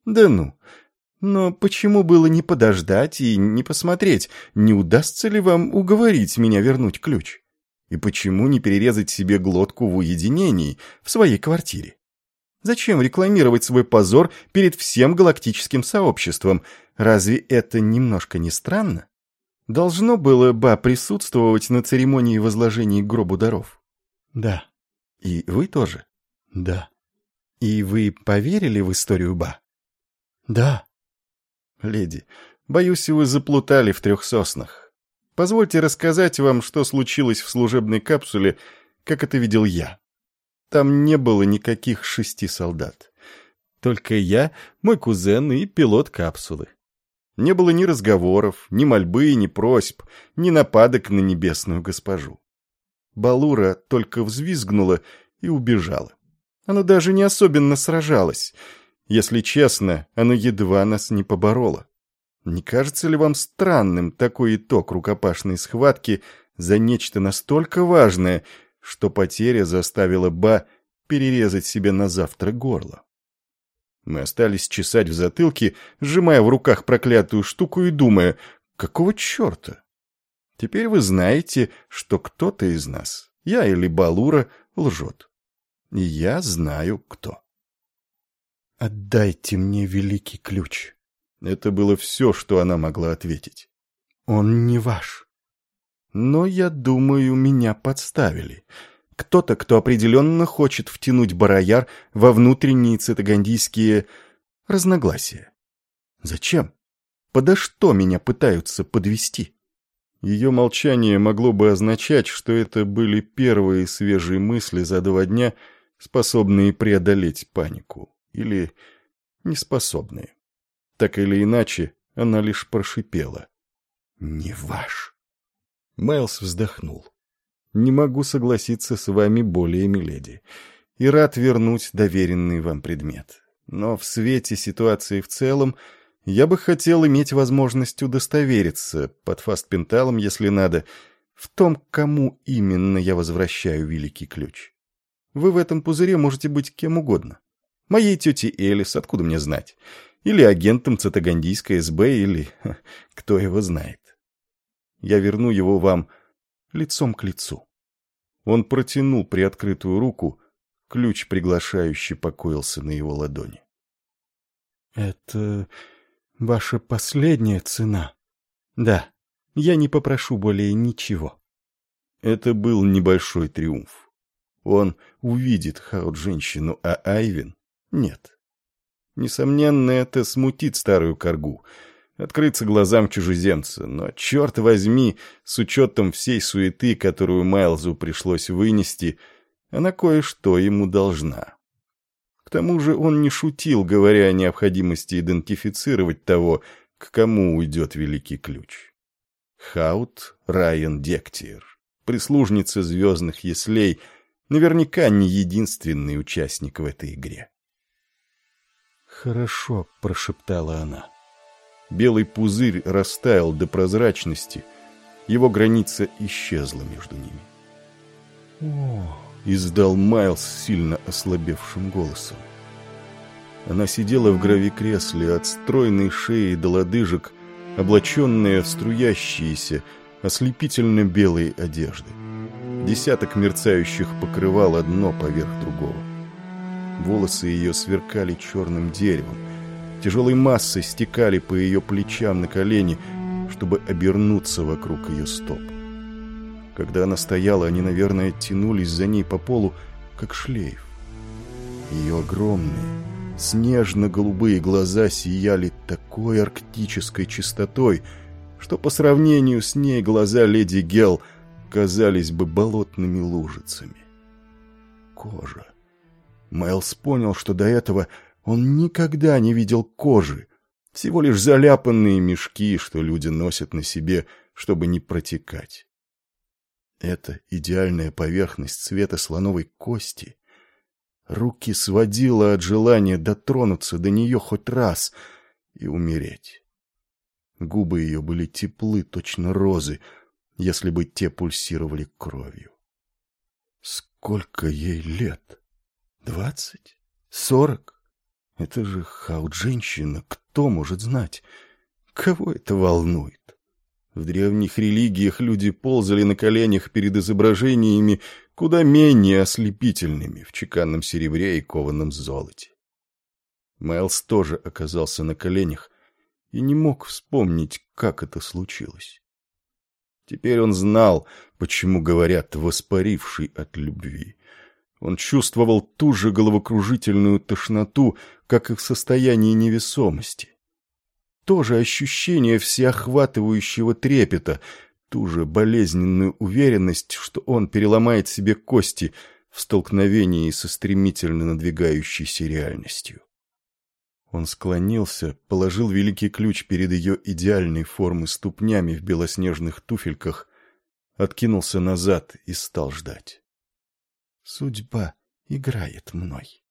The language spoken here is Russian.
Да ну! Но почему было не подождать и не посмотреть, не удастся ли вам уговорить меня вернуть ключ? И почему не перерезать себе глотку в уединении, в своей квартире? Зачем рекламировать свой позор перед всем галактическим сообществом? Разве это немножко не странно? Должно было Ба присутствовать на церемонии возложения к гробу даров? Да. И вы тоже? Да. И вы поверили в историю Ба? Да. Леди, боюсь, вы заплутали в 3 соснах. Позвольте рассказать вам, что случилось в служебной капсуле, как это видел я. Там не было никаких 6 солдат. Только я, мой кузен и пилот капсулы. Не было ни разговоров, ни мольбы, ни просьб, ни нападок на небесную госпожу. Балура только взвизгнула и убежала. Она даже не особенно сражалась. Если честно, она едва нас не поборола. Не кажется ли вам странным такой итог рукопашной схватки за нечто настолько важное, что потеря заставила Ба перерезать себе на завтра горло? Мы остались чесать в затылке, сжимая в руках проклятую штуку и думая, какого черта? Теперь вы знаете, что кто-то из нас, я или Балура, лжет. И я знаю, кто. «Отдайте мне великий ключ». Это было все, что она могла ответить. «Он не ваш». Но, я думаю, меня подставили. Кто-то, кто определенно хочет втянуть Барояр во внутренние цитагандийские разногласия. Зачем? Подо что меня пытаются подвести? Ее молчание могло бы означать, что это были первые свежие мысли за 2 дня, способные преодолеть панику. Или неспособные. Так или иначе, она лишь прошипела. «Не ваш». Майлз вздохнул. «Не могу согласиться с вами более, миледи, и рад вернуть доверенный вам предмет. Но в свете ситуации в целом я бы хотел иметь возможность удостовериться, под фастпенталом, если надо, в том, кому именно я возвращаю великий ключ. Вы в этом пузыре можете быть кем угодно. Моей тете Элис, откуда мне знать? Или агентом цитагандийской СБ, или кто его знает. Я верну его вам лицом к лицу». Он протянул приоткрытую руку, ключ приглашающий покоился на его ладони. «Это ваша последняя цена?» «Да, я не попрошу более ничего». Это был небольшой триумф. Он увидит Хаут-женщину, а Айвен — нет. Несомненно, это смутит старую коргу, открыться глазам чужеземца, но, черт возьми, с учетом всей суеты, которую Майлзу пришлось вынести, она кое-что ему должна. К тому же он не шутил, говоря о необходимости идентифицировать того, к кому уйдет великий ключ. Хаут Райан Дектиер, прислужница звездных яслей, наверняка не единственный участник в этой игре. «Хорошо», — прошептала она. Белый пузырь растаял до прозрачности, его граница исчезла между ними. «О!» — издал Майлз сильно ослабевшим голосом. Она сидела в гравикресле от стройной шеи до лодыжек, облаченная в струящиеся, ослепительно белые одежды. Десяток мерцающих покрывал одно поверх другого. Волосы ее сверкали черным деревом, тяжелой массой стекали по ее плечам на колени, чтобы обернуться вокруг ее стоп. Когда она стояла, они, наверное, тянулись за ней по полу, как шлейф. Ее огромные, снежно-голубые глаза сияли такой арктической чистотой, что по сравнению с ней глаза леди Гел казались бы болотными лужицами. Кожа. Майлз понял, что до этого он никогда не видел кожи, всего лишь заляпанные мешки, что люди носят на себе, чтобы не протекать. Эта идеальная поверхность цвета слоновой кости. Руки сводило от желания дотронуться до нее хоть раз и умереть. Губы ее были теплы, точно розы, если бы те пульсировали кровью. Сколько ей лет? 20? 40? Это же хаут-женщина, кто может знать? Кого это волнует? В древних религиях люди ползали на коленях перед изображениями куда менее ослепительными в чеканном серебре и кованом золоте. Майлз тоже оказался на коленях и не мог вспомнить, как это случилось. Теперь он знал, почему говорят «воспаривший от любви». Он чувствовал ту же головокружительную тошноту, как и в состоянии невесомости. То же ощущение всеохватывающего трепета, ту же болезненную уверенность, что он переломает себе кости в столкновении со стремительно надвигающейся реальностью. Он склонился, положил великий ключ перед ее идеальной формы ступнями в белоснежных туфельках, откинулся назад и стал ждать. «Судьба играет мной»,